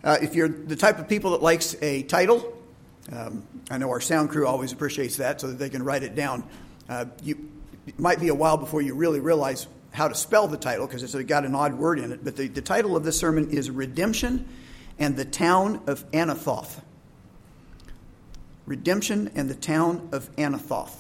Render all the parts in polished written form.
If you're the type of people that likes a title, I know our sound crew always appreciates that so that they can write it down. It might be a while before you really realize how to spell the title because it's got an odd word in it. But the title of this sermon is Redemption and the Town of Anathoth. Redemption and the Town of Anathoth.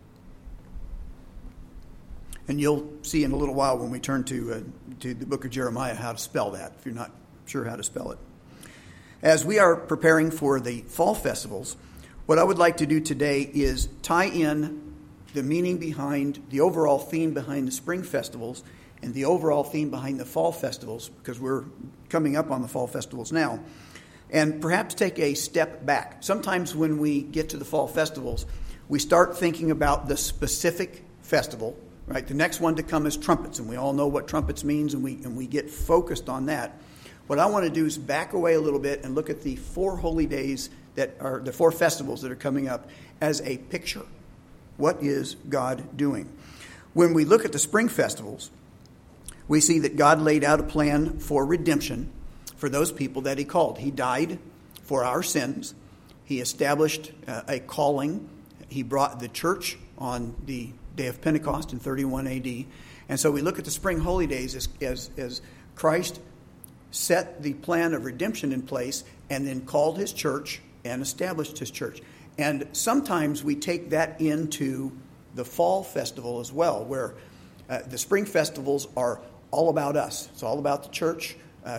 And you'll see in a little while when we turn to the book of Jeremiah how to spell that, if you're not sure how to spell it. As we are preparing for the fall festivals, what I would like to do today is tie in the meaning behind, the overall theme behind the spring festivals and the overall theme behind the fall festivals, because we're coming up on the fall festivals now, and perhaps take a step back. Sometimes when we get to the fall festivals, we start thinking about the specific festival, right? The next one to come is trumpets, and we all know what trumpets means, and we get focused on that. What I want to do is back away a little bit and look at the 4 holy days that are the 4 festivals that are coming up as a picture. What is God doing? When we look at the spring festivals, we see that God laid out a plan for redemption for those people that he called. He died for our sins. He established a calling. He brought the church on the day of Pentecost in 31 AD. And so we look at the spring holy days as Christ set the plan of redemption in place and then called his church and established his church. And sometimes we take that into the fall festival as well, where the spring festivals are all about us. It's all about the church.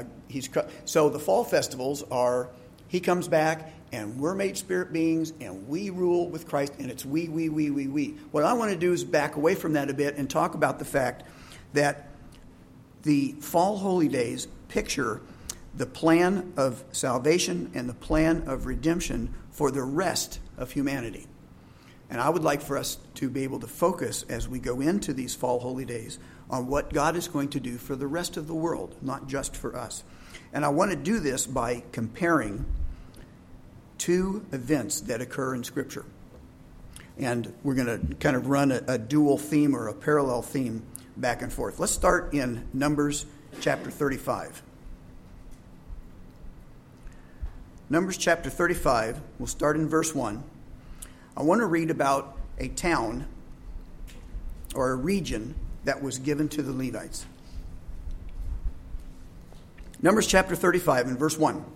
So the fall festivals are, he comes back and we're made spirit beings and we rule with Christ, and it's we. What I want to do is back away from that a bit and talk about the fact that the fall holy days picture the plan of salvation and the plan of redemption for the rest of humanity. And I would like for us to be able to focus as we go into these fall holy days on what God is going to do for the rest of the world, not just for us. And I want to do this by comparing 2 events that occur in Scripture. And we're going to kind of run a dual theme or a parallel theme back and forth. Let's start in Numbers chapter 35. Numbers chapter 35, we'll start in verse 1. I want to read about a town or a region that was given to the Levites. Numbers chapter 35 and verse 1.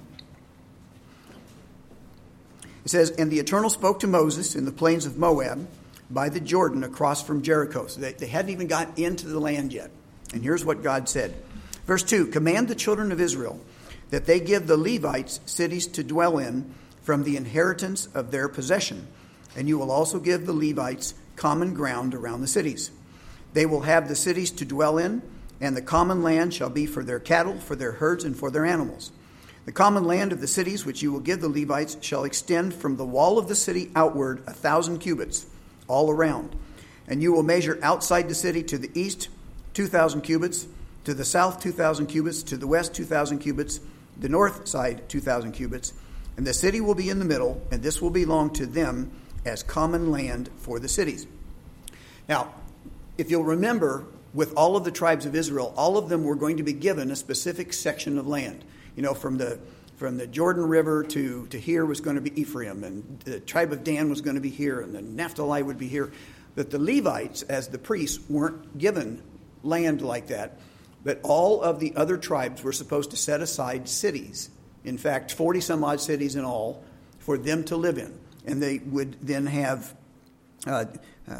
It says, "And the Eternal spoke to Moses in the plains of Moab by the Jordan across from Jericho." So they hadn't even gotten into the land yet. And here's what God said. Verse 2, "Command the children of Israel that they give the Levites cities to dwell in from the inheritance of their possession. And you will also give the Levites common ground around the cities. They will have the cities to dwell in, and the common land shall be for their cattle, for their herds, and for their animals. The common land of the cities which you will give the Levites shall extend from the wall of the city outward 1,000 cubits, all around. And you will measure outside the city to the east 2,000 cubits, to the south 2,000 cubits, to the west 2,000 cubits, the north side 2,000 cubits, and the city will be in the middle, and this will belong to them as common land for the cities." Now, if you'll remember, with all of the tribes of Israel, all of them were going to be given a specific section of land. You know, from the Jordan River to here was going to be Ephraim, and the tribe of Dan was going to be here, and the Naphtali would be here. But the Levites, as the priests, weren't given land like that. But all of the other tribes were supposed to set aside cities. In fact, 40 some odd cities in all for them to live in. And they would then have a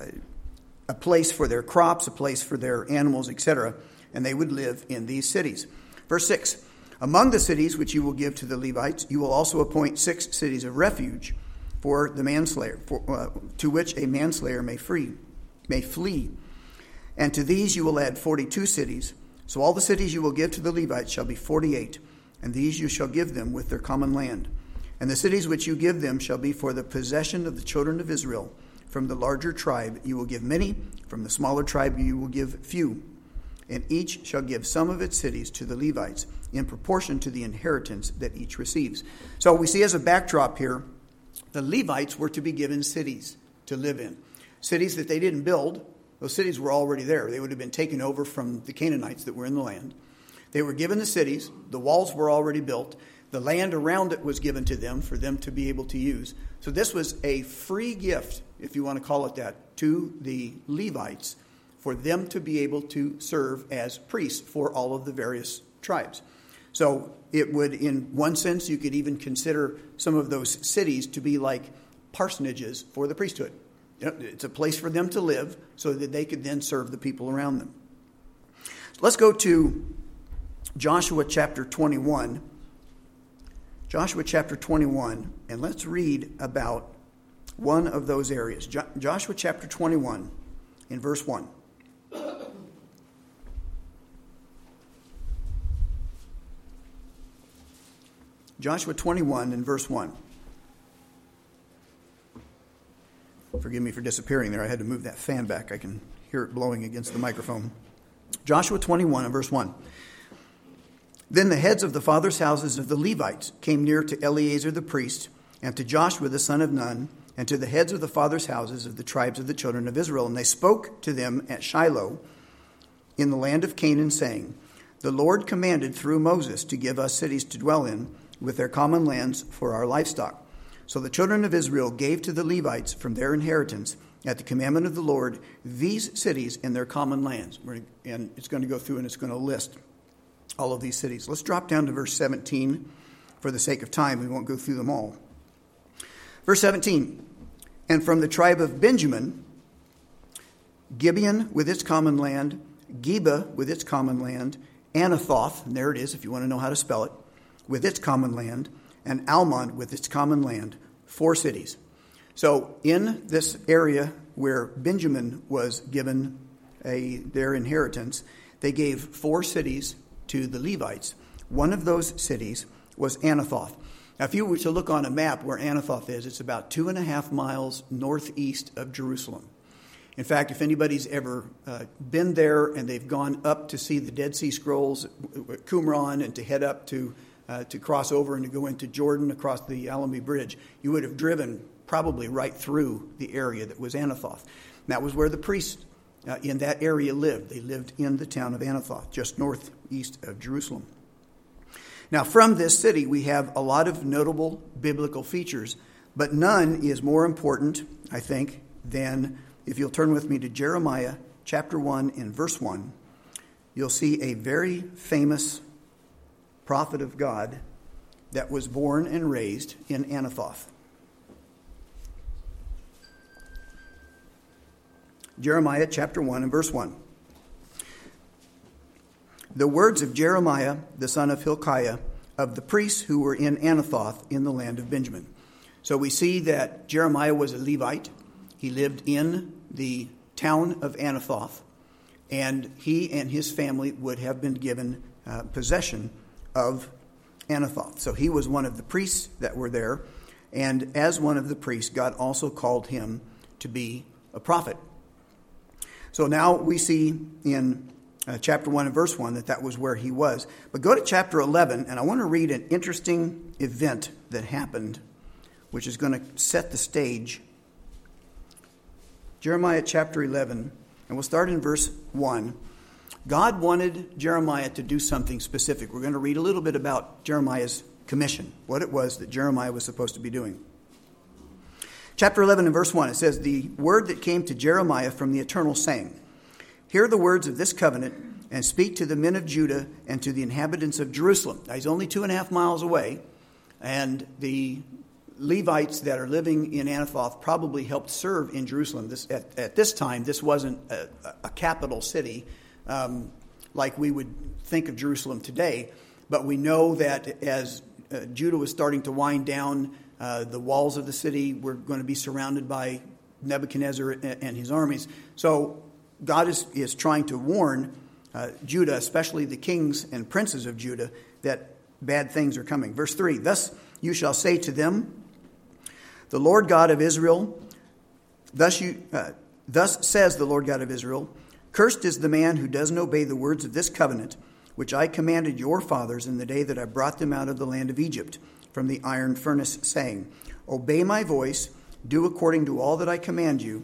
place for their crops, a place for their animals, etc. And they would live in these cities. Verse 6, "Among the cities which you will give to the Levites, you will also appoint 6 cities of refuge for the manslayer, to which a manslayer may flee. And to these you will add 42 cities. So all the cities you will give to the Levites shall be 48, and these you shall give them with their common land. And the cities which you give them shall be for the possession of the children of Israel. From the larger tribe you will give many, from the smaller tribe you will give few. And each shall give some of its cities to the Levites, in proportion to the inheritance that each receives." So we see as a backdrop here, the Levites were to be given cities to live in. Cities that they didn't build. Those cities were already there. They would have been taken over from the Canaanites that were in the land. They were given the cities. The walls were already built. The land around it was given to them for them to be able to use. So this was a free gift, if you want to call it that, to the Levites for them to be able to serve as priests for all of the various tribes. So it would, in one sense, you could even consider some of those cities to be like parsonages for the priesthood. It's a place for them to live so that they could then serve the people around them. Let's go to Joshua chapter 21. Joshua chapter 21, and let's read about one of those areas. Joshua chapter 21 in verse 1. Joshua 21 in verse 1. Forgive me for disappearing there. I had to move that fan back. I can hear it blowing against the microphone. Joshua 21 and verse 1. Then the heads of the fathers' houses of the Levites came near to Eleazar the priest, and to Joshua the son of Nun, and to the heads of the fathers' houses of the tribes of the children of Israel. And they spoke to them at Shiloh in the land of Canaan, saying, The Lord commanded through Moses to give us cities to dwell in, with their common lands for our livestock. So the children of Israel gave to the Levites from their inheritance, at the commandment of the Lord, these cities and their common lands. And it's going to go through and it's going to list all of these cities. Let's drop down to verse 17. For the sake of time, we won't go through them all. Verse 17. And from the tribe of Benjamin, Gibeon with its common land, Geba with its common land, Anathoth, and there it is if you want to know how to spell it, with its common land, and Almon with its common land, 4 cities. So in this area where Benjamin was given their inheritance, they gave 4 cities to the Levites. One of those cities was Anathoth. Now, if you were to look on a map where Anathoth is, it's about 2.5 miles northeast of Jerusalem. In fact, if anybody's ever been there and they've gone up to see the Dead Sea Scrolls at Qumran and to head up to cross over and to go into Jordan across the Alami Bridge, you would have driven probably right through the area that was Anathoth. And that was where the priests in that area lived. They lived in the town of Anathoth, just northeast of Jerusalem. Now, from this city, we have a lot of notable biblical features, but none is more important, I think, than, if you'll turn with me to Jeremiah chapter 1 and verse 1, you'll see a very famous prophet of God that was born and raised in Anathoth. Jeremiah chapter 1 and verse 1. The words of Jeremiah, the son of Hilkiah, of the priests who were in Anathoth in the land of Benjamin. So we see that Jeremiah was a Levite. He lived in the town of Anathoth, and he and his family would have been given possession of Anathoth. So he was one of the priests that were there, and as one of the priests, God also called him to be a prophet. So now we see in chapter 1 and verse 1 that was where he was. But go to chapter 11, and I want to read an interesting event that happened, which is going to set the stage. Jeremiah chapter 11, and we'll start in verse 1. God wanted Jeremiah to do something specific. We're going to read a little bit about Jeremiah's commission, what it was that Jeremiah was supposed to be doing. Chapter 11 and verse 1, it says, The word that came to Jeremiah from the Eternal, saying, Hear the words of this covenant, and speak to the men of Judah and to the inhabitants of Jerusalem. Now, he's only 2.5 miles away, and the Levites that are living in Anathoth probably helped serve in Jerusalem. At this time, this wasn't a capital city like we would think of Jerusalem today, but we know that as Judah was starting to wind down, the walls of the city were going to be surrounded by Nebuchadnezzar and his armies. So God is trying to warn Judah, especially the kings and princes of Judah, that bad things are coming. Verse 3, Thus you shall say to them, The Lord God of Israel, thus says the Lord God of Israel, Cursed is the man who doesn't obey the words of this covenant, which I commanded your fathers in the day that I brought them out of the land of Egypt, from the iron furnace, saying, Obey my voice, do according to all that I command you,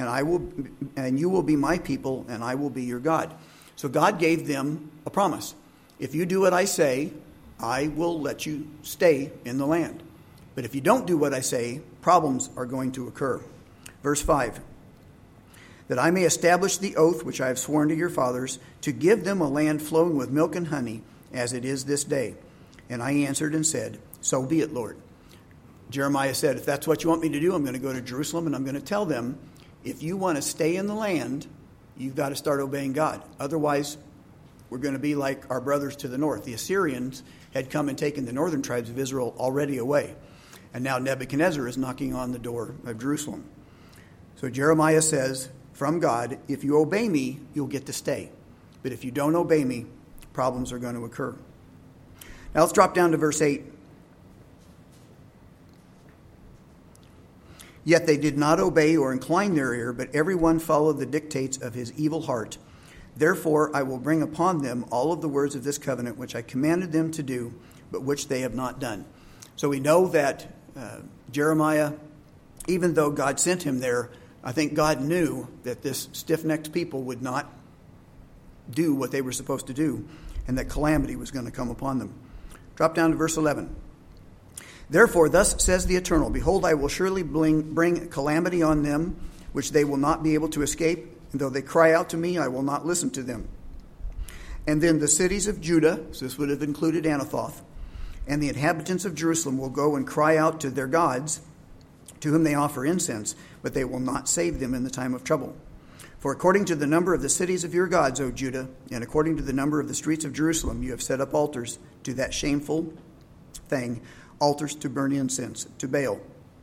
and you will be my people, and I will be your God. So God gave them a promise. If you do what I say, I will let you stay in the land. But if you don't do what I say, problems are going to occur. Verse 5, that I may establish the oath which I have sworn to your fathers, to give them a land flowing with milk and honey, as it is this day. And I answered and said, so be it, Lord. Jeremiah said, if that's what you want me to do, I'm going to go to Jerusalem and I'm going to tell them, if you want to stay in the land, you've got to start obeying God. Otherwise, we're going to be like our brothers to the north. The Assyrians had come and taken the northern tribes of Israel already away. And now Nebuchadnezzar is knocking on the door of Jerusalem. So Jeremiah says, from God, if you obey me, you'll get to stay. But if you don't obey me, problems are going to occur. Now let's drop down to verse 8. Yet they did not obey or incline their ear, but everyone followed the dictates of his evil heart. Therefore I will bring upon them all of the words of this covenant, which I commanded them to do, but which they have not done. So we know that Jeremiah, even though God sent him there, I think God knew that this stiff-necked people would not do what they were supposed to do, and that calamity was going to come upon them. Drop down to verse 11. Therefore, thus says the Eternal, behold, I will surely bring calamity on them, which they will not be able to escape. And though they cry out to me, I will not listen to them. And then the cities of Judah, so this would have included Anathoth, and the inhabitants of Jerusalem will go and cry out to their gods, to whom they offer incense, but they will not save them in the time of trouble. For according to the number of the cities of your gods, O Judah, and according to the number of the streets of Jerusalem, you have set up altars to that shameful thing, altars to burn incense to Baal.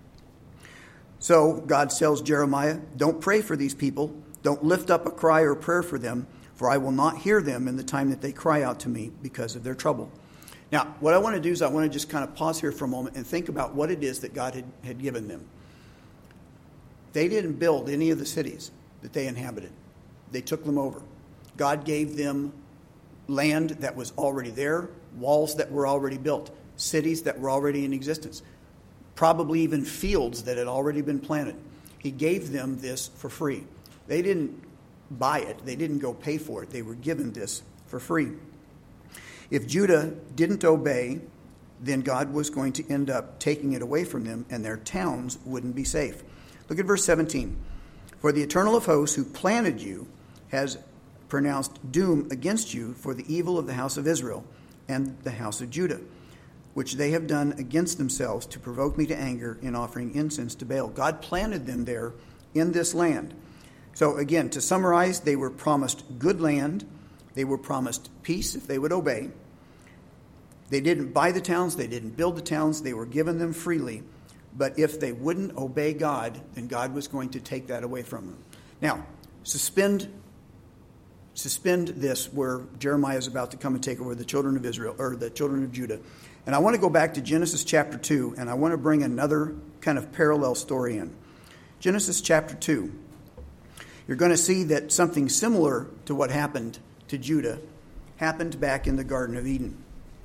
So God tells Jeremiah, don't pray for these people. Don't lift up a cry or prayer for them, for I will not hear them in the time that they cry out to me because of their trouble. Now, what I want to do is I want to just kind of pause here for a moment and think about what it is that God had given them. They didn't build any of the cities that they inhabited. They took them over. God gave them land that was already there, walls that were already built, cities that were already in existence, probably even fields that had already been planted. He gave them this for free. They didn't buy it. They didn't go pay for it. They were given this for free. If Judah didn't obey, then God was going to end up taking it away from them, and their towns wouldn't be safe. Look at verse 17. For the Eternal of hosts who planted you has pronounced doom against you for the evil of the house of Israel and the house of Judah, which they have done against themselves to provoke me to anger in offering incense to Baal. God planted them there in this land. So again, to summarize, they were promised good land. They were promised peace if they would obey. They didn't buy the towns. They didn't build the towns. They were given them freely. But if they wouldn't obey God, then God was going to take that away from them. Now, suspend this where Jeremiah is about to come and take over the children of Israel, or the children of Judah. And I want to go back to Genesis chapter 2, and I want to bring another kind of parallel story in. Genesis chapter 2. You're going to see that something similar to what happened to Judah happened back in the Garden of Eden.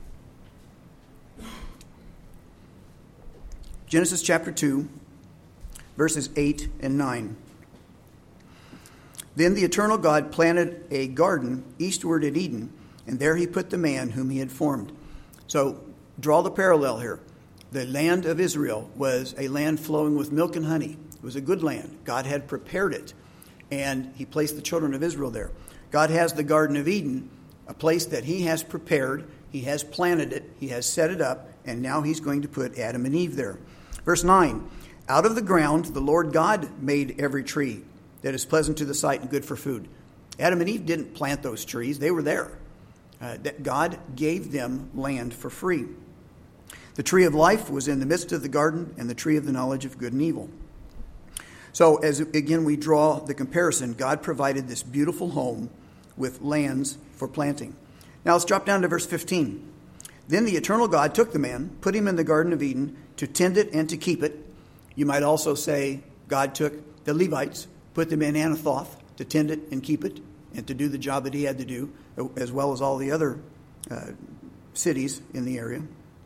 Genesis chapter 2, verses 8 and 9. Then the eternal God planted a garden eastward at Eden, and there he put the man whom he had formed. So draw the parallel here. The land of Israel was a land flowing with milk and honey. It was a good land. God had prepared it, and he placed the children of Israel there. God has the Garden of Eden, a place that he has prepared. He has planted it. He has set it up, and now he's going to put Adam and Eve there. Verse 9, out of the ground the Lord God made every tree that is pleasant to the sight and good for food. Adam and Eve didn't plant those trees. They were there. God gave them land for free. The tree of life was in the midst of the garden, and the tree of the knowledge of good and evil. So as again we draw the comparison, God provided this beautiful home with lands for planting. Now let's drop down to verse 15. Then the eternal God took the man, put him in the Garden of Eden to tend it and to keep it. You might also say God took the Levites, put them in Anathoth to tend it and keep it, and to do the job that he had to do, as well as all the other cities in the area.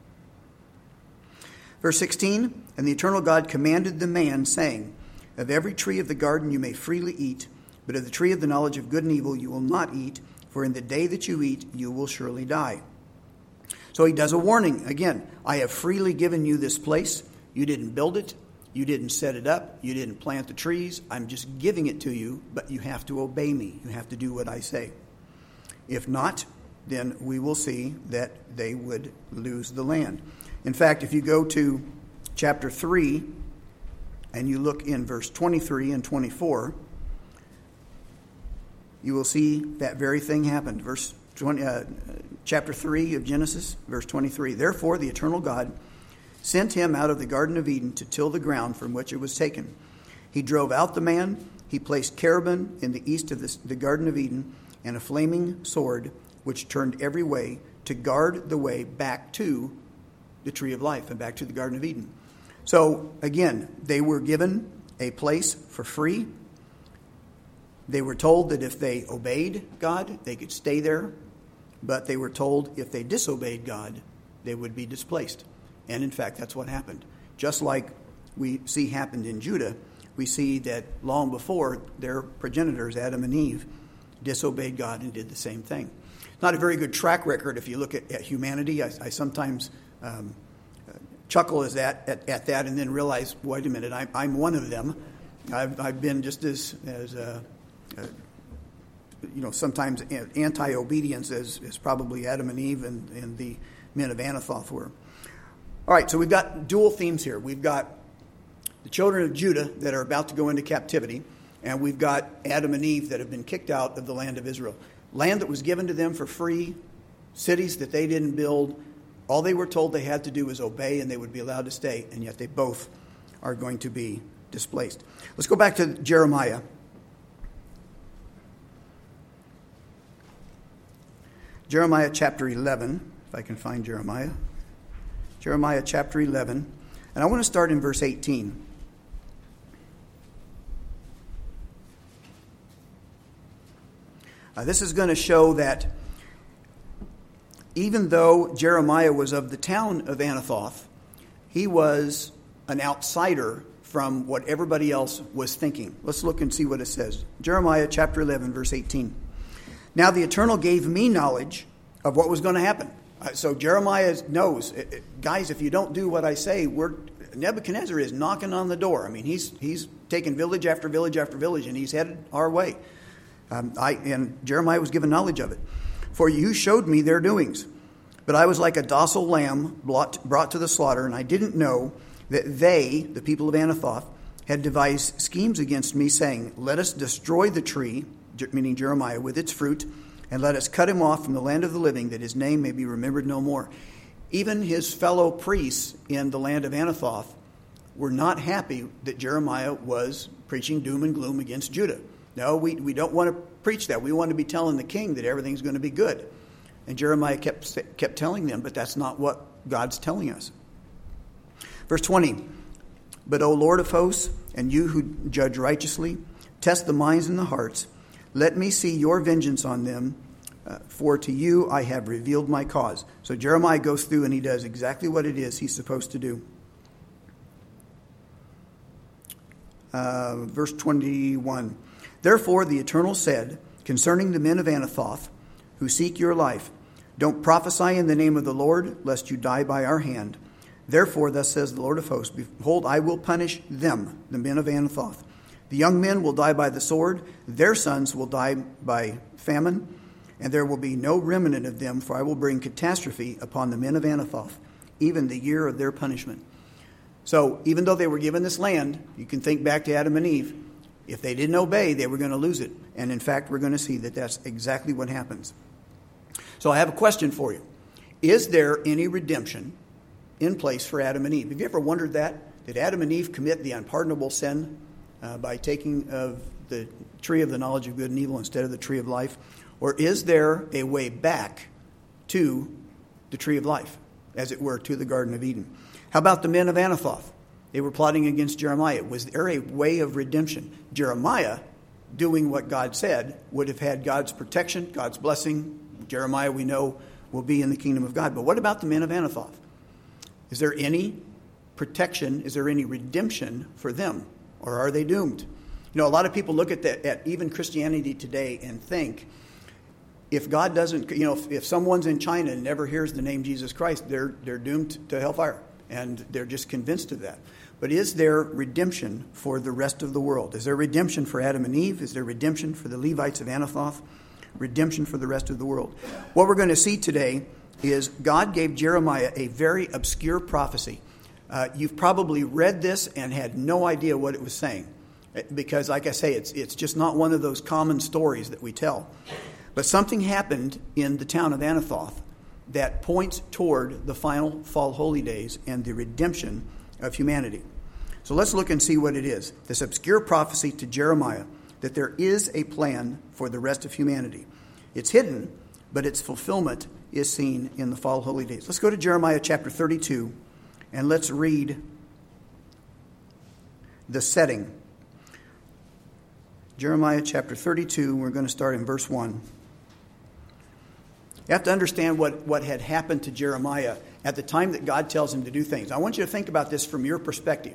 Verse 16, and the eternal God commanded the man, saying, of every tree of the garden you may freely eat, but of the tree of the knowledge of good and evil you will not eat, for in the day that you eat you will surely die. So he does a warning. Again, I have freely given you this place. You didn't build it. You didn't set it up. You didn't plant the trees. I'm just giving it to you, but you have to obey me. You have to do what I say. If not, then we will see that they would lose the land. In fact, if you go to chapter 3 and you look in verse 23 and 24, you will see that very thing happened. Chapter 3 of Genesis, verse 23. Therefore, the eternal God sent him out of the Garden of Eden to till the ground from which it was taken. He drove out the man. He placed cherubim in the east of the Garden of Eden and a flaming sword which turned every way to guard the way back to the tree of life and back to the Garden of Eden. So, again, they were given a place for free. They were told that if they obeyed God, they could stay there. But they were told if they disobeyed God, they would be displaced. And in fact, that's what happened. Just like we see happened in Judah, we see that long before their progenitors, Adam and Eve, disobeyed God and did the same thing. Not a very good track record if you look at humanity. I sometimes chuckle at that and then realize, wait a minute, I'm one of them. I've been just as sometimes anti-obedience as probably Adam and Eve and the men of Anathoth were. All right, so we've got dual themes here. We've got the children of Judah that are about to go into captivity, and we've got Adam and Eve that have been kicked out of the land of Israel. Land that was given to them for free, cities that they didn't build. All they were told they had to do was obey, and they would be allowed to stay, and yet they both are going to be displaced. Let's go back to Jeremiah. Jeremiah chapter 11, if I can find Jeremiah. Jeremiah chapter 11. And I want to start in verse 18. This is going to show that even though Jeremiah was of the town of Anathoth, he was an outsider from what everybody else was thinking. Let's look and see what it says. Jeremiah chapter 11, verse 18. Now the Eternal gave me knowledge of what was going to happen. So Jeremiah knows, guys, if you don't do what I say, Nebuchadnezzar is knocking on the door. I mean, he's taken village after village after village, and he's headed our way. And Jeremiah was given knowledge of it. For you showed me their doings, but I was like a docile lamb brought to the slaughter, and I didn't know that they, the people of Anathoth, had devised schemes against me, saying, let us destroy the tree, meaning Jeremiah, with its fruit, and let us cut him off from the land of the living, that his name may be remembered no more. Even his fellow priests in the land of Anathoth were not happy that Jeremiah was preaching doom and gloom against Judah. No, we don't want to preach that. We want to be telling the king that everything's going to be good. And Jeremiah kept telling them, but that's not what God's telling us. Verse 20, but O Lord of hosts, and you who judge righteously, test the minds and the hearts, let me see your vengeance on them, for to you I have revealed my cause. So Jeremiah goes through and he does exactly what it is he's supposed to do. Verse 21, therefore the Eternal said concerning the men of Anathoth who seek your life, don't prophesy in the name of the Lord, lest you die by our hand. Therefore, thus says the Lord of hosts, behold, I will punish them, the men of Anathoth. The young men will die by the sword, their sons will die by famine, and there will be no remnant of them, for I will bring catastrophe upon the men of Anathoth, even the year of their punishment. So, even though they were given this land, you can think back to Adam and Eve. If they didn't obey, they were going to lose it. And in fact, we're going to see that that's exactly what happens. So I have a question for you. Is there any redemption in place for Adam and Eve? Have you ever wondered that? Did Adam and Eve commit the unpardonable sin by taking of the tree of the knowledge of good and evil instead of the tree of life? Or is there a way back to the tree of life, as it were, to the Garden of Eden? How about the men of Anathoth? They were plotting against Jeremiah. Was there a way of redemption? Jeremiah, doing what God said, would have had God's protection, God's blessing. Jeremiah, we know, will be in the kingdom of God. But what about the men of Anathoth? Is there any protection? Is there any redemption for them? Or are they doomed? You know, a lot of people look at even Christianity today and think if God doesn't, if someone's in China and never hears the name Jesus Christ, they're doomed to hellfire, and they're just convinced of that. But is there redemption for the rest of the world? Is there redemption for Adam and Eve? Is there redemption for the Levites of Anathoth? Redemption for the rest of the world. What we're going to see today is God gave Jeremiah a very obscure prophecy. You've probably read this and had no idea what it was saying, because, like I say, it's just not one of those common stories that we tell. But something happened in the town of Anathoth that points toward the final fall holy days and the redemption of humanity. So let's look and see what it is. This obscure prophecy to Jeremiah that there is a plan for the rest of humanity. It's hidden, but its fulfillment is seen in the fall holy days. Let's go to Jeremiah chapter 32, and let's read the setting. Jeremiah chapter 32, we're going to start in verse 1. You have to understand what had happened to Jeremiah at the time that God tells him to do things. I want you to think about this from your perspective.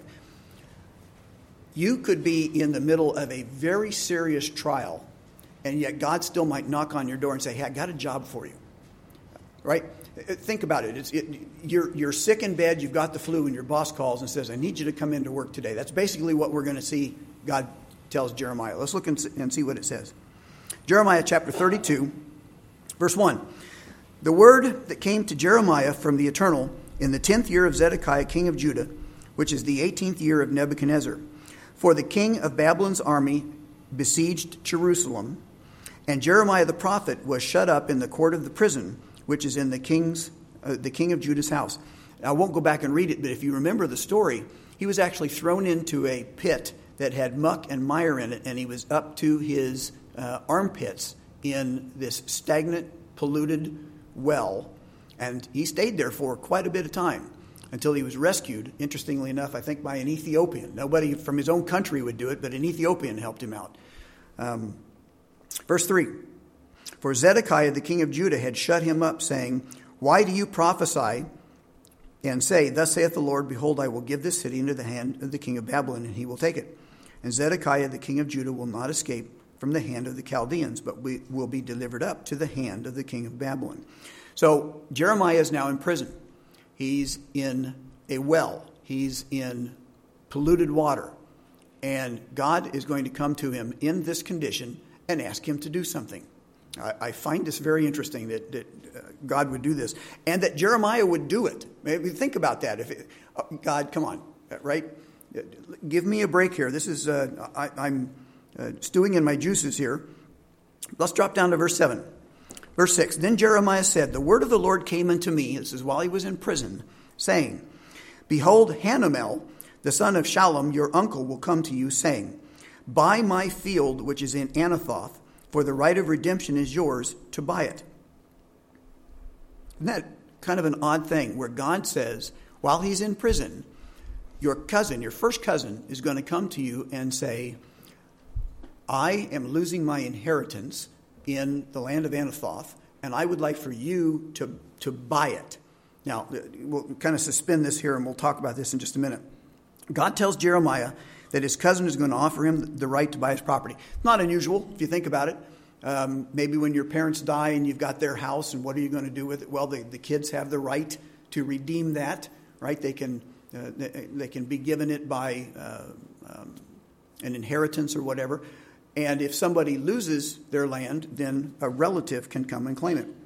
You could be in the middle of a very serious trial, and yet God still might knock on your door and say, hey, I got a job for you. Right? Think about it. You're sick in bed, you've got the flu, and your boss calls and says, I need you to come into work today. That's basically what we're going to see God tells Jeremiah. Let's look and see what it says. Jeremiah chapter 32, verse 1. The word that came to Jeremiah from the Eternal in the 10th year of Zedekiah, king of Judah, which is the 18th year of Nebuchadnezzar. For the king of Babylon's army besieged Jerusalem, and Jeremiah the prophet was shut up in the court of the prison, which is in the king of Judah's house. Now, I won't go back and read it, but if you remember the story, he was actually thrown into a pit that had muck and mire in it, and he was up to his armpits in this stagnant, polluted well, and he stayed there for quite a bit of time until he was rescued, interestingly enough, I think by an Ethiopian. Nobody from his own country would do it, but an Ethiopian helped him out. Verse 3, for Zedekiah the king of Judah had shut him up, saying, why do you prophesy and say, thus saith the Lord, behold, I will give this city into the hand of the king of Babylon, and he will take it. And Zedekiah the king of Judah will not escape from the hand of the Chaldeans, but will be delivered up to the hand of the king of Babylon. So Jeremiah is now in prison. He's in a well. He's in polluted water. And God is going to come to him in this condition and ask him to do something. I find this very interesting that God would do this, and that Jeremiah would do it. Maybe think about that. God, come on, right? Give me a break here. This is I'm stewing in my juices here. Let's drop down to verse 7. Verse 6, then Jeremiah said, the word of the Lord came unto me, this is while he was in prison, saying, behold, Hanamel, the son of Shallum, your uncle, will come to you, saying, buy my field which is in Anathoth, for the right of redemption is yours to buy it. Isn't that kind of an odd thing, where God says, while he's in prison, your cousin, your first cousin, is going to come to you and say, I am losing my inheritance in the land of Anathoth, and I would like for you to buy it. Now, we'll kind of suspend this here, and we'll talk about this in just a minute. God tells Jeremiah that his cousin is going to offer him the right to buy his property. Not unusual, if you think about it. Maybe when your parents die and you've got their house, and what are you going to do with it? Well, the kids have the right to redeem that, right? They can be given it by an inheritance or whatever. And if somebody loses their land, then a relative can come and claim it.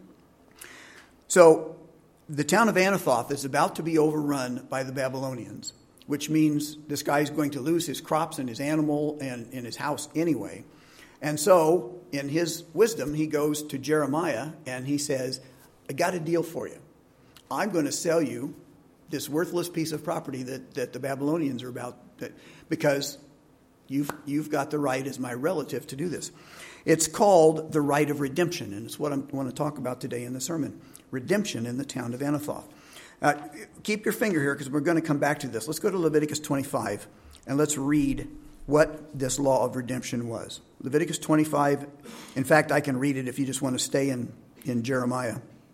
So the town of Anathoth is about to be overrun by the Babylonians, which means this guy's going to lose his crops and his animal and in his house anyway. And so in his wisdom, he goes to Jeremiah and he says, I got a deal for you. I'm going to sell you this worthless piece of property that the Babylonians are about, because you've got the right as my relative to do this. It's called the right of redemption, and it's what I want to talk about today in the sermon. Redemption in the town of Anathoth. Keep your finger here, because we're going to come back to this. Let's go to Leviticus 25, and let's read what this law of redemption was. Leviticus 25, in fact, I can read it if you just want to stay in Jeremiah.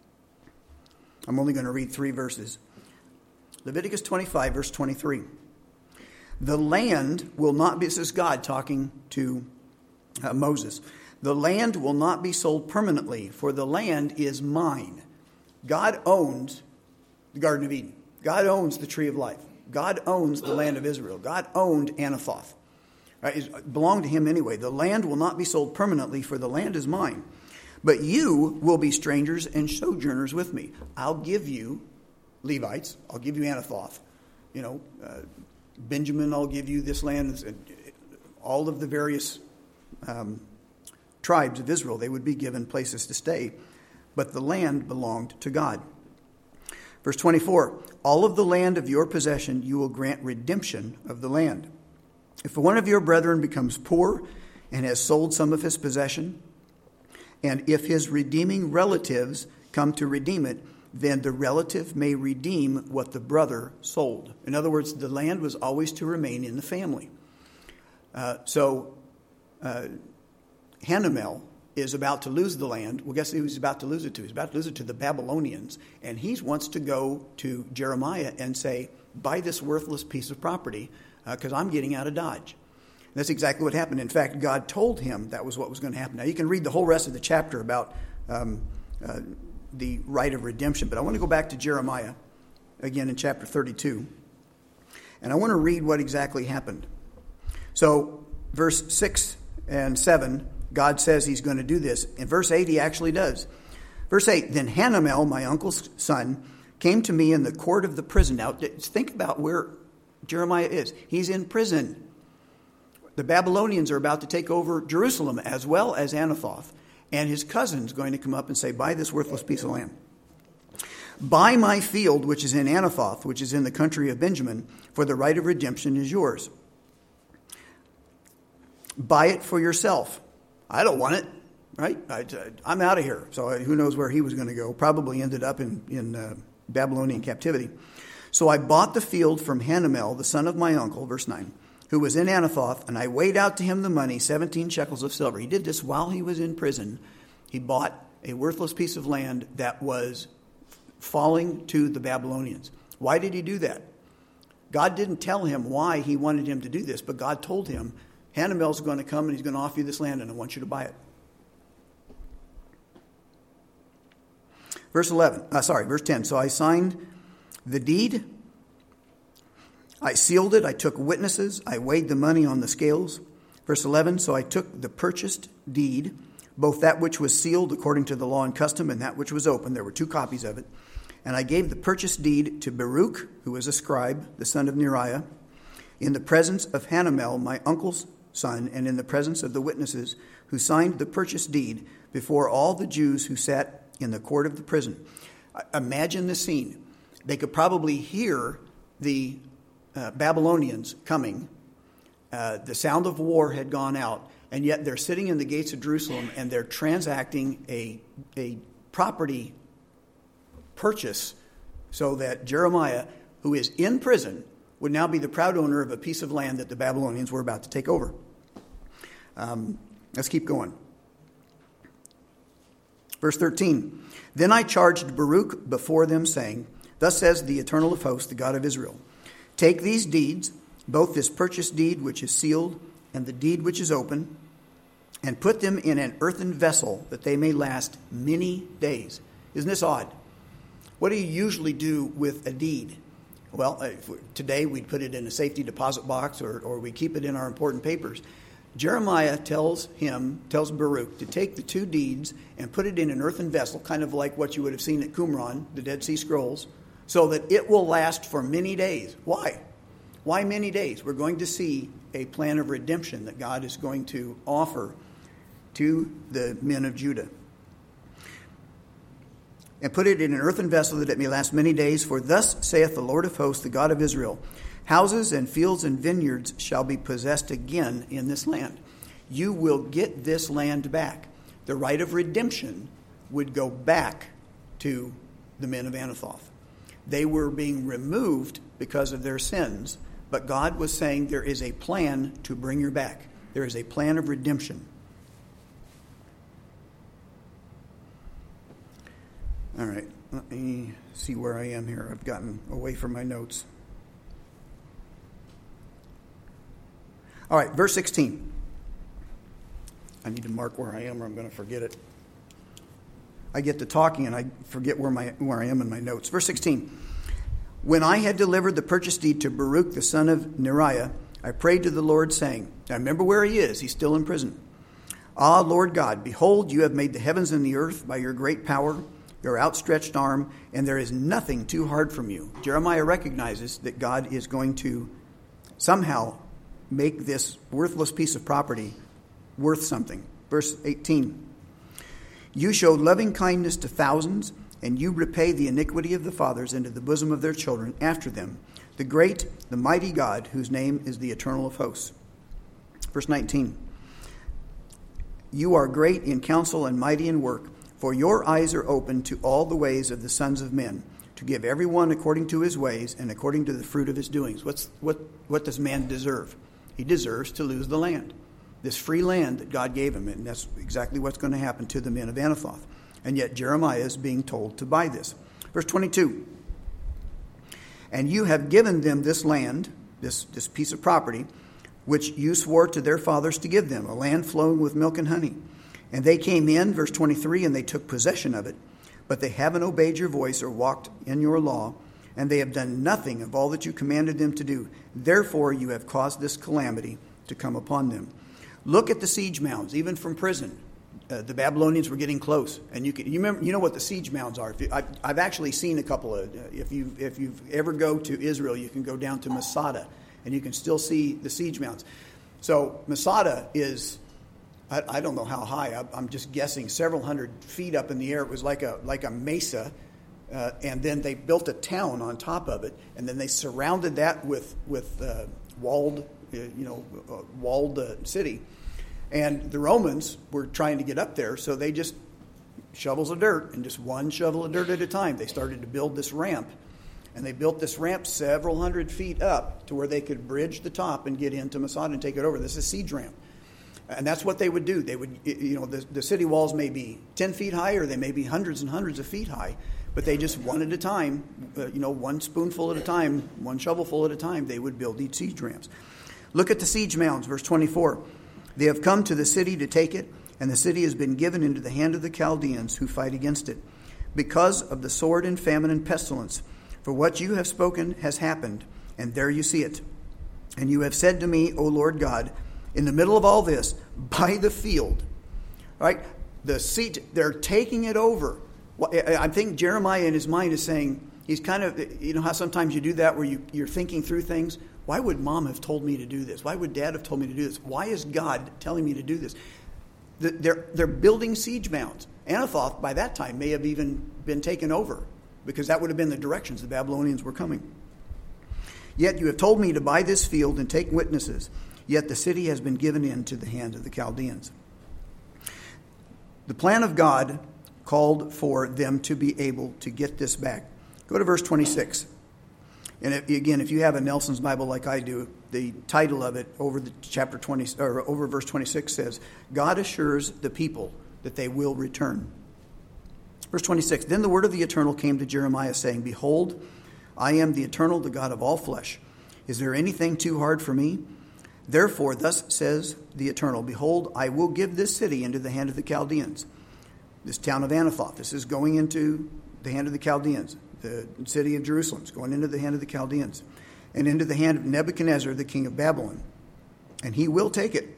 I'm only going to read 3 verses. Leviticus 25, verse 23. The land will not be, this is God talking to Moses. the land will not be sold permanently, for the land is mine. God owns the Garden of Eden. God owns the tree of life. God owns the land of Israel. God owned Anathoth. Right? It belonged to him anyway. The land will not be sold permanently, for the land is mine. But you will be strangers and sojourners with me. I'll give you Levites. I'll give you Anathoth. Benjamin, I'll give you this land. All of the various tribes of Israel, they would be given places to stay. But the land belonged to God. Verse 24, all of the land of your possession you will grant redemption of the land. If one of your brethren becomes poor and has sold some of his possession, and if his redeeming relatives come to redeem it, then the relative may redeem what the brother sold. In other words, the land was always to remain in the family. Hanamel is about to lose the land. Well, guess who he's about to lose it to? He's about to lose it to the Babylonians. And he wants to go to Jeremiah and say, buy this worthless piece of property because I'm getting out of Dodge. And that's exactly what happened. In fact, God told him that was what was going to happen. Now, you can read the whole rest of the chapter about the right of redemption. But I want to go back to Jeremiah, again in chapter 32. And I want to read what exactly happened. So, verse 6 and 7, God says he's going to do this. In verse 8, he actually does. Verse 8, then Hanamel, my uncle's son, came to me in the court of the prison. Now, think about where Jeremiah is. He's in prison. The Babylonians are about to take over Jerusalem as well as Anathoth. And his cousin's going to come up and say, buy this worthless piece of land. Buy my field, which is in Anathoth, which is in the country of Benjamin, for the right of redemption is yours. Buy it for yourself. I don't want it, right? I'm out of here. So who knows where he was going to go. Probably ended up in Babylonian captivity. So I bought the field from Hanamel, the son of my uncle, verse 9, who was in Anathoth, and I weighed out to him the money, 17 shekels of silver. He did this while he was in prison. He bought a worthless piece of land that was falling to the Babylonians. Why did he do that? God didn't tell him why he wanted him to do this, but God told him, Hanamel's going to come and he's going to offer you this land and I want you to buy it. Verse 10. So I signed the deed. I sealed it. I took witnesses. I weighed the money on the scales. Verse 11. So I took the purchased deed, both that which was sealed according to the law and custom and that which was open. There were 2 copies of it. And I gave the purchased deed to Baruch, who was a scribe, the son of Neriah, in the presence of Hanamel, my uncle's son, and in the presence of the witnesses who signed the purchase deed before all the Jews who sat in the court of the prison. Imagine the scene. They could probably hear the Babylonians coming. The sound of war had gone out, and yet they're sitting in the gates of Jerusalem and they're transacting a property purchase so that Jeremiah, who is in prison, would now be the proud owner of a piece of land that the Babylonians were about to take over. Let's keep going. Verse 13. Then I charged Baruch before them, saying, thus says the Eternal of hosts, the God of Israel, take these deeds, both this purchase deed which is sealed and the deed which is open, and put them in an earthen vessel that they may last many days. Isn't this odd? What do you usually do with a deed? Well, today we'd put it in a safety deposit box or we keep it in our important papers. Jeremiah tells Baruch to take the 2 deeds and put it in an earthen vessel, kind of like what you would have seen at Qumran, the Dead Sea Scrolls, so that it will last for many days. Why? Why many days? We're going to see a plan of redemption that God is going to offer to the men of Judah. And put it in an earthen vessel that it may last many days. For thus saith the Lord of hosts, the God of Israel, houses and fields and vineyards shall be possessed again in this land. You will get this land back. The right of redemption would go back to the men of Anathoth. They were being removed because of their sins, but God was saying there is a plan to bring you back. There is a plan of redemption. All right, let me see where I am here. I've gotten away from my notes. All right, verse 16. I need to mark where I am or I'm going to forget it. I get to talking and I forget where I am in my notes. Verse 16. When I had delivered the purchase deed to Baruch the son of Neriah, I prayed to the Lord, saying, now remember where he is. He's still in prison. Ah, Lord God, behold, you have made the heavens and the earth by your great power, your outstretched arm, and there is nothing too hard from you. Jeremiah recognizes that God is going to somehow make this worthless piece of property worth something. Verse 18. You showed loving kindness to thousands, and you repay the iniquity of the fathers into the bosom of their children after them, the great, the mighty God, whose name is the Eternal of hosts. Verse 19. You are great in counsel and mighty in work, for your eyes are open to all the ways of the sons of men, to give everyone according to his ways and according to the fruit of his doings. What does man deserve? He deserves to lose the land, this free land that God gave him, and that's exactly what's going to happen to the men of Anathoth. And yet Jeremiah is being told to buy this. Verse 22. And you have given them this land, this piece of property, which you swore to their fathers to give them, a land flowing with milk and honey. And they came in, verse 23, and they took possession of it. But they haven't obeyed your voice or walked in your law, and they have done nothing of all that you commanded them to do. Therefore you have caused this calamity to come upon them. Look at the siege mounds, even from prison. The Babylonians were getting close, and you know what the siege mounds are. I've actually seen a couple of. If you ever go to Israel, you can go down to Masada, and you can still see the siege mounds. So Masada is, I don't know how high. I'm just guessing several hundred feet up in the air. It was like a mesa, and then they built a town on top of it, and then they surrounded that with walled city. And the Romans were trying to get up there, so they just shovels of dirt, and just one shovel of dirt at a time. They started to build this ramp, and they built this ramp several hundred feet up to where they could bridge the top and get into Masada and take it over. This is a siege ramp. And that's what they would do. They would, the city walls may be 10 feet high, or they may be hundreds and hundreds of feet high, but they just one at a time, one spoonful at a time, one shovelful at a time, they would build these siege ramps. Look at the siege mounds, verse 24. They have come to the city to take it, and the city has been given into the hand of the Chaldeans who fight against it, because of the sword and famine and pestilence. For what you have spoken has happened, and there you see it. And you have said to me, O Lord God, in the middle of all this, by the field, right? The seat, they're taking it over. I think Jeremiah in his mind is saying, he's kind of, how sometimes you do that where you're thinking through things. Why would mom have told me to do this? Why would dad have told me to do this? Why is God telling me to do this? They're building siege mounds. Anathoth, by that time, may have even been taken over, because that would have been the directions the Babylonians were coming. Yet you have told me to buy this field and take witnesses. Yet the city has been given into the hands of the Chaldeans. The plan of God called for them to be able to get this back. Go to verse 26. And again, if you have a Nelson's Bible like I do, the title of it over the chapter 20 or over verse 26 says, God assures the people that they will return. Verse 26, then the word of the Eternal came to Jeremiah, saying, behold, I am the Eternal, the God of all flesh. Is there anything too hard for me? Therefore, thus says the Eternal, behold, I will give this city into the hand of the Chaldeans. This town of Anathoth, this is going into the hand of the Chaldeans. The city of Jerusalem is going into the hand of the Chaldeans, and into the hand of Nebuchadnezzar, the king of Babylon. And he will take it.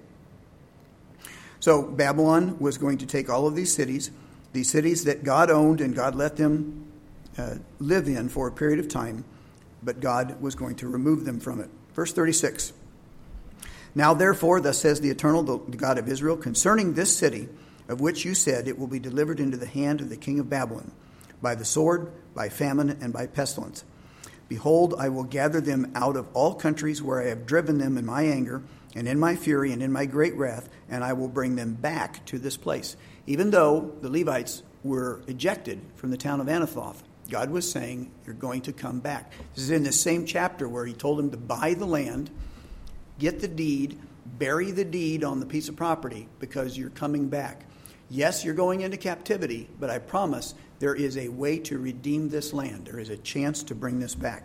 So Babylon was going to take all of these cities that God owned and God let them live in for a period of time, but God was going to remove them from it. Verse 36. Now therefore, thus says the Eternal, the God of Israel, concerning this city, of which you said, it will be delivered into the hand of the king of Babylon, by the sword, by famine, and by pestilence. Behold, I will gather them out of all countries where I have driven them in my anger, and in my fury, and in my great wrath, and I will bring them back to this place. Even though the Levites were ejected from the town of Anathoth, God was saying, you're going to come back. This is in the same chapter where he told them to buy the land, get the deed, bury the deed on the piece of property, because you're coming back. Yes, you're going into captivity, but I promise there is a way to redeem this land. There is a chance to bring this back.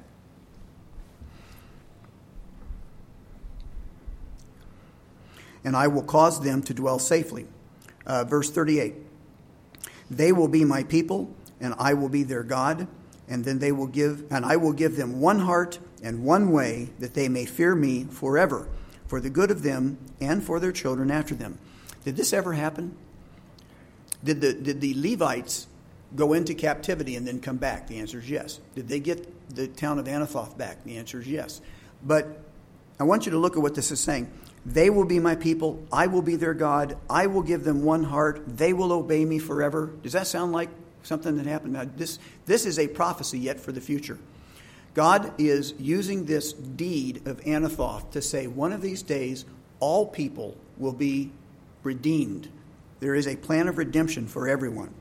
and I will cause them to dwell safely. Verse 38. They will be my people, and I will be their God, and I will give them one heart and one way, that they may fear me forever, for the good of them and for their children after them. Did this ever happen? Did the Levites go into captivity and then come back? The answer is yes. Did they get the town of Anathoth back? The answer is yes. But I want you to look at what this is saying. They will be my people. I will be their God. I will give them one heart. They will obey me forever. Does that sound like something that happened? Now, this is a prophecy yet for the future. God is using this deed of Anathoth to say one of these days all people will be redeemed. There is a plan of redemption for everyone.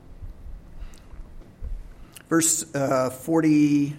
Verse 42.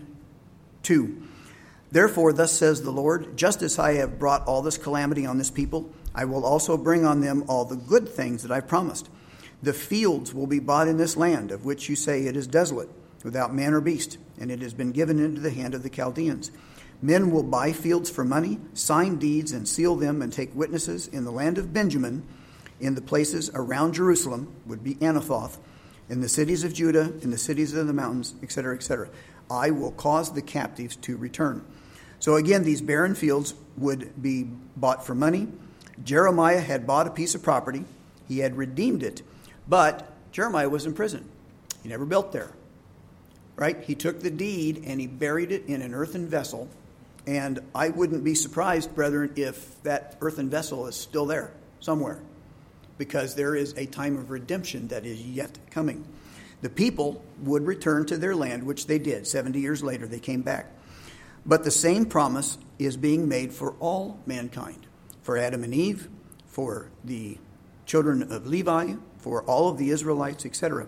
Therefore, thus says the Lord, just as I have brought all this calamity on this people, I will also bring on them all the good things that I promised. The fields will be bought in this land, of which you say it is desolate, without man or beast, and it has been given into the hand of the Chaldeans. Men will buy fields for money, sign deeds, and seal them, and take witnesses in the land of Benjamin, in the places around Jerusalem, would be Anathoth, in the cities of Judah, in the cities of the mountains, etc., etc. I will cause the captives to return. So again, these barren fields would be bought for money. Jeremiah had bought a piece of property. He had redeemed it. But Jeremiah was in prison. He never built there. Right? He took the deed and he buried it in an earthen vessel. And I wouldn't be surprised, brethren, if that earthen vessel is still there somewhere. Because there is a time of redemption that is yet coming. The people would return to their land, which they did. 70 years later, they came back. But the same promise is being made for all mankind. For Adam and Eve, for the children of Levi, for all of the Israelites, etc.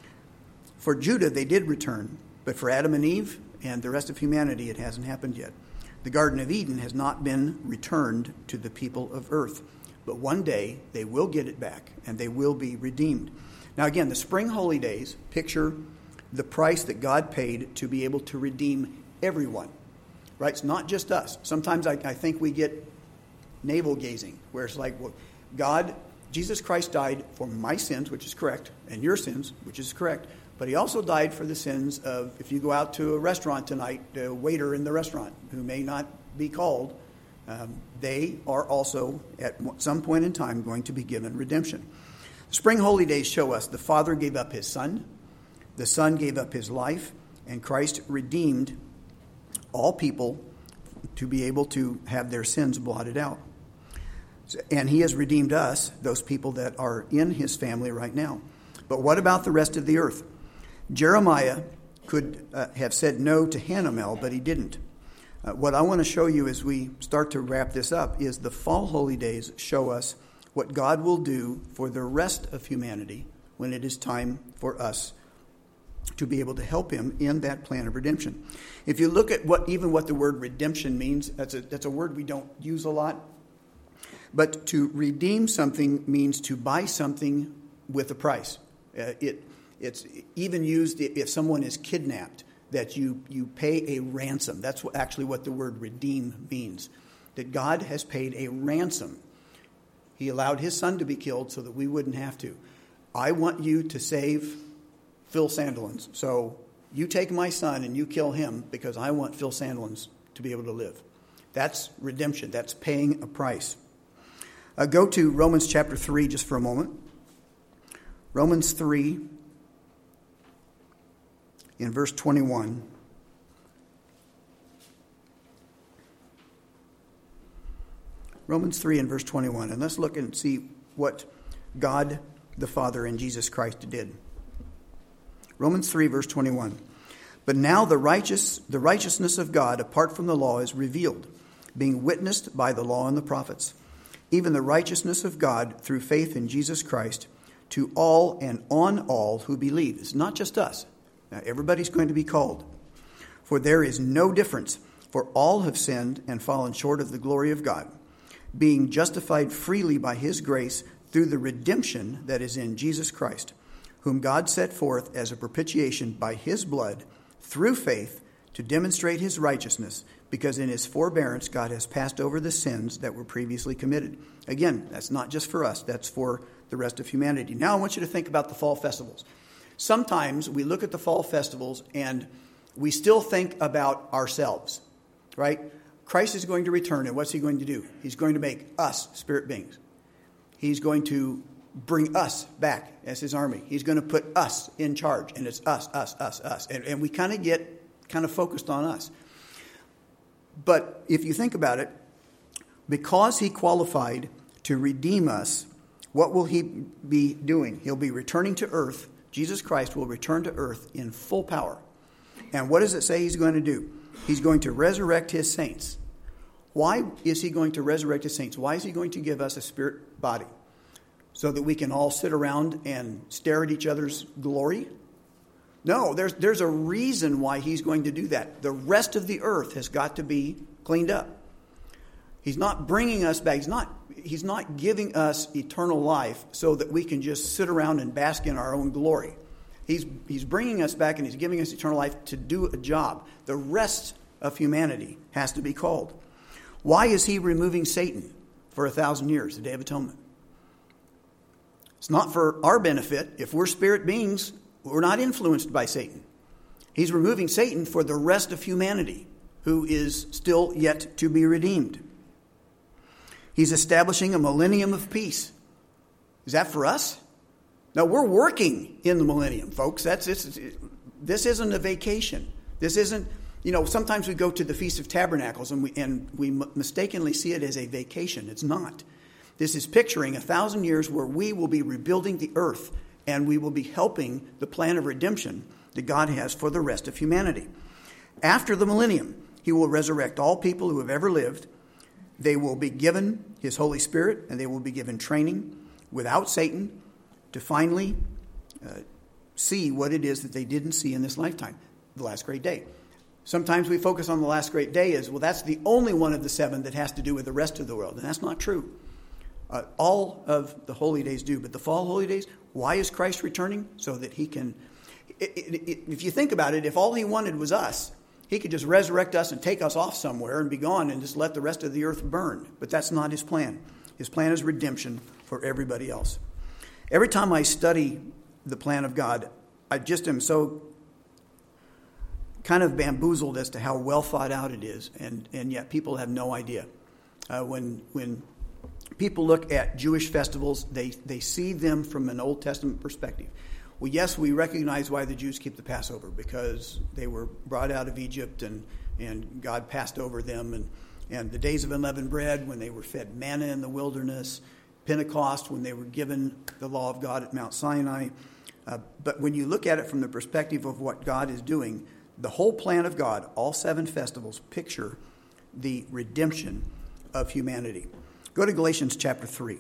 For Judah, they did return. But for Adam and Eve and the rest of humanity, it hasn't happened yet. The Garden of Eden has not been returned to the people of earth. But one day, they will get it back, and they will be redeemed. Now again, the spring holy days picture the price that God paid to be able to redeem everyone. Right? It's not just us. Sometimes I think we get navel-gazing, where it's like, well, Jesus Christ died for my sins, which is correct, and your sins, which is correct. But he also died for the sins of, if you go out to a restaurant tonight, the waiter in the restaurant, who may not be called, they are also, at some point in time, going to be given redemption. The spring holy days show us the Father gave up his Son, the Son gave up his life, and Christ redeemed all people to be able to have their sins blotted out. And he has redeemed us, those people that are in his family right now. But what about the rest of the earth? Jeremiah could have said no to Hanamel, but he didn't. What I want to show you as we start to wrap this up is the fall holy days show us what God will do for the rest of humanity when it is time for us to be able to help him in that plan of redemption. If you look at what the word redemption means, that's a word we don't use a lot. But to redeem something means to buy something with a price. It's even used if someone is kidnapped, that you pay a ransom. That's actually what the word redeem means. That God has paid a ransom. He allowed his son to be killed so that we wouldn't have to. I want you to save Phil Sandilands. So you take my son and you kill him because I want Phil Sandilands to be able to live. That's redemption. That's paying a price. Go to Romans chapter 3 just for a moment. Romans 3 in verse 21. Romans 3 and verse 21. And let's look and see what God the Father and Jesus Christ did. Romans 3 verse 21. But now the righteousness of God apart from the law is revealed, being witnessed by the law and the prophets, even the righteousness of God through faith in Jesus Christ to all and on all who believe. It's not just us. Now, everybody's going to be called. For there is no difference, for all have sinned and fallen short of the glory of God, being justified freely by his grace through the redemption that is in Jesus Christ, whom God set forth as a propitiation by his blood through faith to demonstrate his righteousness, because in his forbearance God has passed over the sins that were previously committed. Again, that's not just for us, that's for the rest of humanity. Now I want you to think about the fall festivals. Sometimes we look at the fall festivals and we still think about ourselves, right? Christ is going to return, and what's he going to do? He's going to make us spirit beings. He's going to bring us back as his army. He's going to put us in charge, and it's us. And we kind of get focused on us. But if you think about it, because he qualified to redeem us, what will he be doing? He'll be returning to earth. Jesus Christ will return to earth in full power. And what does it say he's going to do? He's going to resurrect his saints. Why is he going to resurrect his saints? Why is he going to give us a spirit body? So that we can all sit around and stare at each other's glory? No, there's a reason why he's going to do that. The rest of the earth has got to be cleaned up. He's not bringing us back. He's not giving us eternal life so that we can just sit around and bask in our own glory. He's bringing us back, and he's giving us eternal life to do a job. The rest of humanity has to be called. Why is he removing Satan for 1,000 years, the Day of Atonement? It's not for our benefit. If we're spirit beings, we're not influenced by Satan. He's removing Satan for the rest of humanity, who is still yet to be redeemed. He's establishing a millennium of peace. Is that for us? No, we're working in the millennium, folks. This isn't a vacation. This isn't, sometimes we go to the Feast of Tabernacles and we mistakenly see it as a vacation. It's not. This is picturing 1,000 years where we will be rebuilding the earth, and we will be helping the plan of redemption that God has for the rest of humanity. After the millennium, he will resurrect all people who have ever lived. They will be given his Holy Spirit, and they will be given training without Satan to finally see what it is that they didn't see in this lifetime, the last great day. Sometimes we focus on the last great day as, well, that's the only one of the 7 that has to do with the rest of the world, and that's not true. All of the holy days do, but the fall holy days, why is Christ returning? So that he can, if you think about it, if all he wanted was us, he could just resurrect us and take us off somewhere and be gone and just let the rest of the earth burn. But that's not his plan. His plan is redemption for everybody else. Every time I study the plan of God, I just am so kind of bamboozled as to how well thought out it is, and yet people have no idea. When people look at Jewish festivals, they see them from an Old Testament perspective. Well, yes, we recognize why the Jews keep the Passover, because they were brought out of Egypt and God passed over them, and the days of unleavened bread when they were fed manna in the wilderness, Pentecost when they were given the law of God at Mount Sinai. But when you look at it from the perspective of what God is doing, the whole plan of God, all 7 festivals, picture the redemption of humanity. Go to Galatians chapter 3.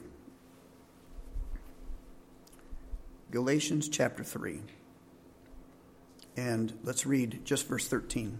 Galatians chapter 3. And let's read just verse 13.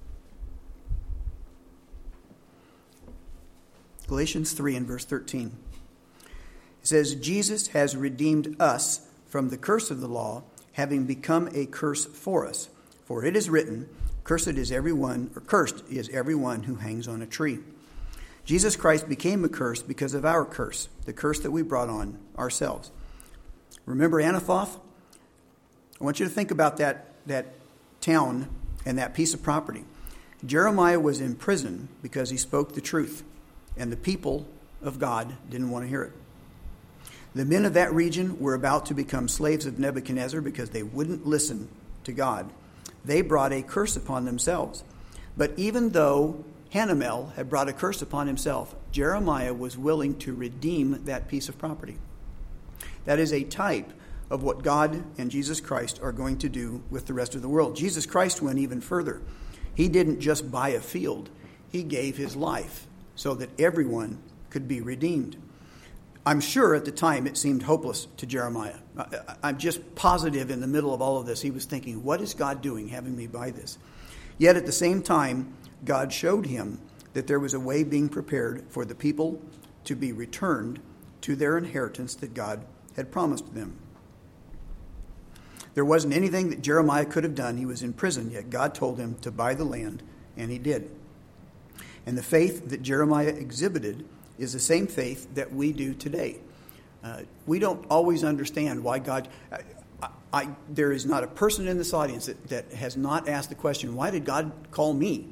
Galatians 3 and verse 13. It says, Jesus has redeemed us from the curse of the law, having become a curse for us. For it is written, cursed is everyone who hangs on a tree. Jesus Christ became a curse because of our curse, the curse that we brought on ourselves. Remember Anathoth? I want you to think about that town and that piece of property. Jeremiah was in prison because he spoke the truth, and the people of God didn't want to hear it. The men of that region were about to become slaves of Nebuchadnezzar because they wouldn't listen to God. They brought a curse upon themselves. But even though Hanamel had brought a curse upon himself, Jeremiah was willing to redeem that piece of property. That is a type of what God and Jesus Christ are going to do with the rest of the world. Jesus Christ went even further. He didn't just buy a field. He gave his life so that everyone could be redeemed. I'm sure at the time it seemed hopeless to Jeremiah. I'm just positive in the middle of all of this, he was thinking, what is God doing having me buy this? Yet at the same time, God showed him that there was a way being prepared for the people to be returned to their inheritance that God had promised them. There wasn't anything that Jeremiah could have done. He was in prison, yet God told him to buy the land, and he did. And the faith that Jeremiah exhibited is the same faith that we do today. We don't always understand why God... there is not a person in this audience that has not asked the question, why did God call me?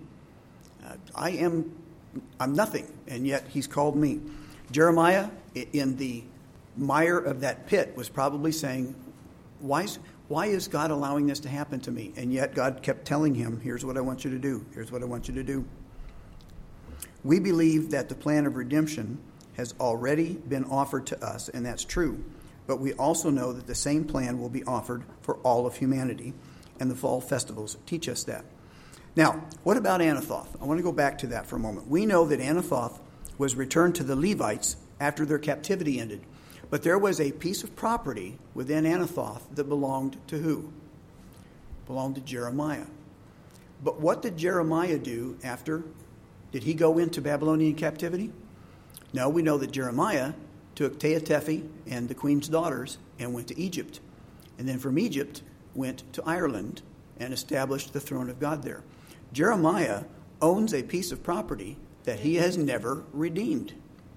I'm nothing, and yet he's called me. Jeremiah, in the mire of that pit, was probably saying, why is God allowing this to happen to me? And yet God kept telling him, here's what I want you to do. Here's what I want you to do. We believe that the plan of redemption has already been offered to us, and that's true. But we also know that the same plan will be offered for all of humanity, and the fall festivals teach us that. Now, what about Anathoth? I want to go back to that for a moment. We know that Anathoth was returned to the Levites after their captivity ended. But there was a piece of property within Anathoth that belonged to who? Belonged to Jeremiah. But what did Jeremiah do after? Did he go into Babylonian captivity? No, we know that Jeremiah took Tehatefi and the queen's daughters and went to Egypt. And then from Egypt went to Ireland and established the throne of God there. Jeremiah owns a piece of property that he has never redeemed.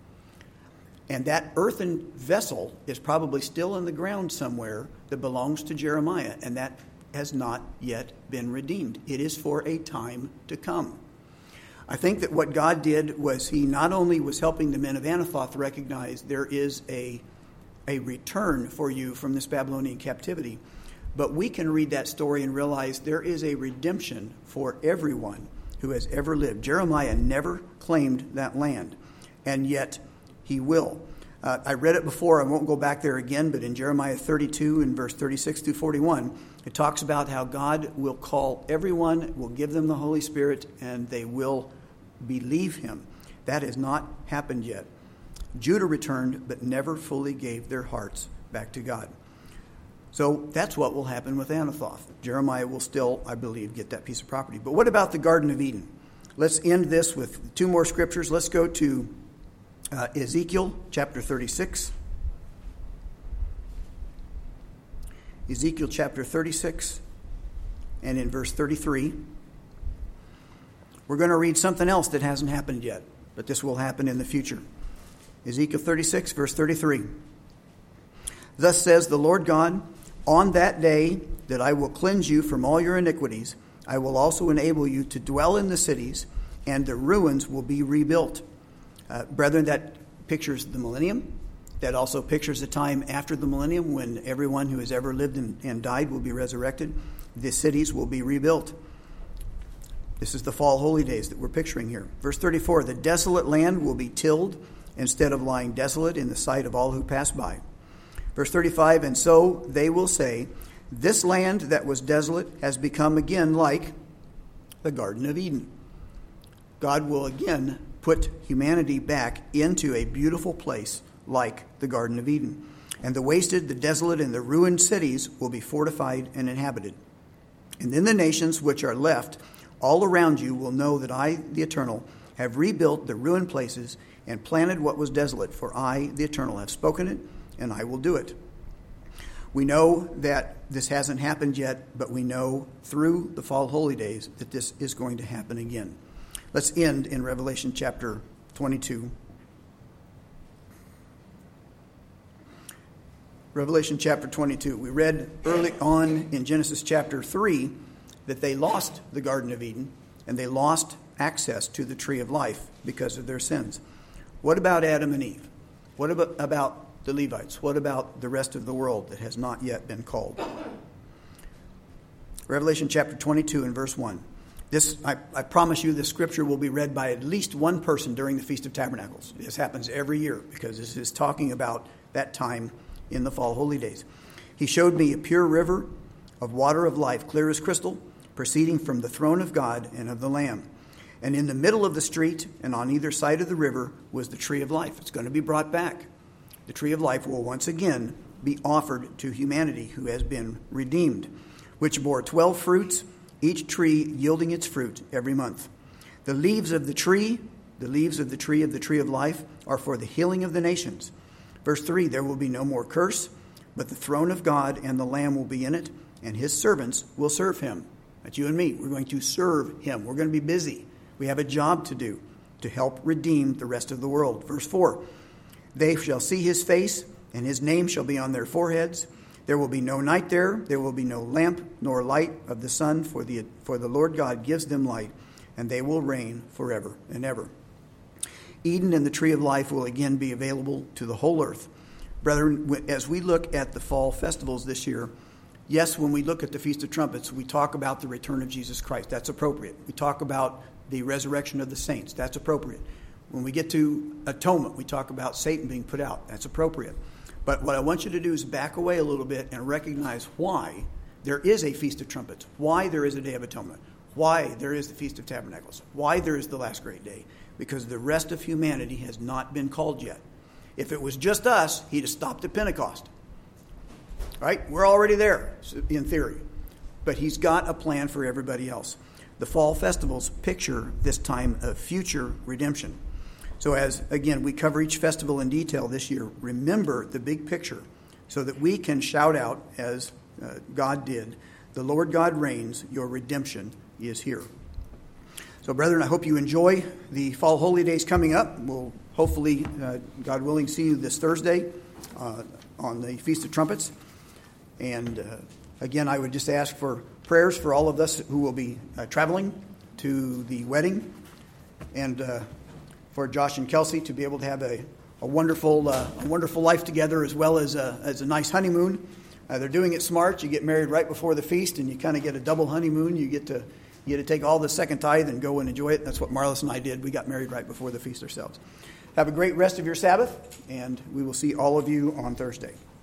And that earthen vessel is probably still in the ground somewhere that belongs to Jeremiah, and that has not yet been redeemed. It is for a time to come. I think that what God did was he not only was helping the men of Anathoth recognize there is a return for you from this Babylonian captivity, but we can read that story and realize there is a redemption for everyone who has ever lived. Jeremiah never claimed that land, and yet he will. I read it before. I won't go back there again, but in Jeremiah 32 and verse 36 through 41, it talks about how God will call everyone, will give them the Holy Spirit, and they will believe him. That has not happened yet. Judah returned, but never fully gave their hearts back to God. So that's what will happen with Anathoth. Jeremiah will still, I believe, get that piece of property. But what about the Garden of Eden? Let's end this with two more scriptures. Let's go to Ezekiel chapter 36. Ezekiel chapter 36 and in verse 33. We're going to read something else that hasn't happened yet, but this will happen in the future. Ezekiel 36 verse 33. Thus says the Lord God, on that day that I will cleanse you from all your iniquities, I will also enable you to dwell in the cities, and the ruins will be rebuilt. Brethren, that pictures the millennium. That also pictures the time after the millennium when everyone who has ever lived and died will be resurrected. The cities will be rebuilt. This is the fall holy days that we're picturing here. Verse 34, the desolate land will be tilled instead of lying desolate in the sight of all who pass by. Verse 35, and so they will say, this land that was desolate has become again like the Garden of Eden. God will again put humanity back into a beautiful place like the Garden of Eden. And the wasted, the desolate, and the ruined cities will be fortified and inhabited. And then the nations which are left all around you will know that I, the Eternal, have rebuilt the ruined places and planted what was desolate. For I, the Eternal, have spoken it, and I will do it. We know that this hasn't happened yet, but we know through the fall holy days that this is going to happen again. Let's end in Revelation chapter 22. Revelation chapter 22. We read early on in Genesis chapter 3 that they lost the Garden of Eden and they lost access to the tree of life because of their sins. What about Adam and Eve? What about the Levites? What about the rest of the world that has not yet been called? Revelation chapter 22 and verse 1. I promise you this scripture will be read by at least one person during the Feast of Tabernacles. This happens every year because this is talking about that time in the fall holy days. He showed me a pure river of water of life, clear as crystal, proceeding from the throne of God and of the Lamb. And in the middle of the street and on either side of the river was the tree of life. It's going to be brought back. The tree of life will once again be offered to humanity who has been redeemed, which bore 12 fruits, each tree yielding its fruit every month. The leaves of the tree of the tree of life, are for the healing of the nations. Verse 3, there will be no more curse, but the throne of God and the Lamb will be in it, and his servants will serve him. That's you and me. We're going to serve him. We're going to be busy. We have a job to do. to help redeem the rest of the world. Verse 4, they shall see his face, and his name shall be on their foreheads. There will be no night there. There will be no lamp nor light of the sun, for the Lord God gives them light, and they will reign forever and ever. Eden and the tree of life will again be available to the whole earth. Brethren, as we look at the fall festivals this year, yes, when we look at the Feast of Trumpets, we talk about the return of Jesus Christ. That's appropriate. We talk about the resurrection of the saints. That's appropriate. When we get to atonement, we talk about Satan being put out. That's appropriate. But what I want you to do is back away a little bit and recognize why there is a Feast of Trumpets, why there is a Day of Atonement, why there is the Feast of Tabernacles, why there is the last great day. Because the rest of humanity has not been called yet. If it was just us, he'd have stopped at Pentecost. Right? We're already there, in theory. But he's got a plan for everybody else. The fall festivals picture this time of future redemption. So as, again, we cover each festival in detail this year, remember the big picture so that we can shout out, as God did, the Lord God reigns, your redemption is here. So, brethren, I hope you enjoy the Fall Holy Days coming up. We'll hopefully, God willing, see you this Thursday on the Feast of Trumpets. And again, I would just ask for prayers for all of us who will be traveling to the wedding, and for Josh and Kelsey to be able to have a wonderful life together, as well as a nice honeymoon. They're doing it smart. You get married right before the feast, and you kind of get a double honeymoon. You get to take all the second tithe and go and enjoy it. That's what Marlis and I did. We got married right before the feast ourselves. Have a great rest of your Sabbath, and we will see all of you on Thursday.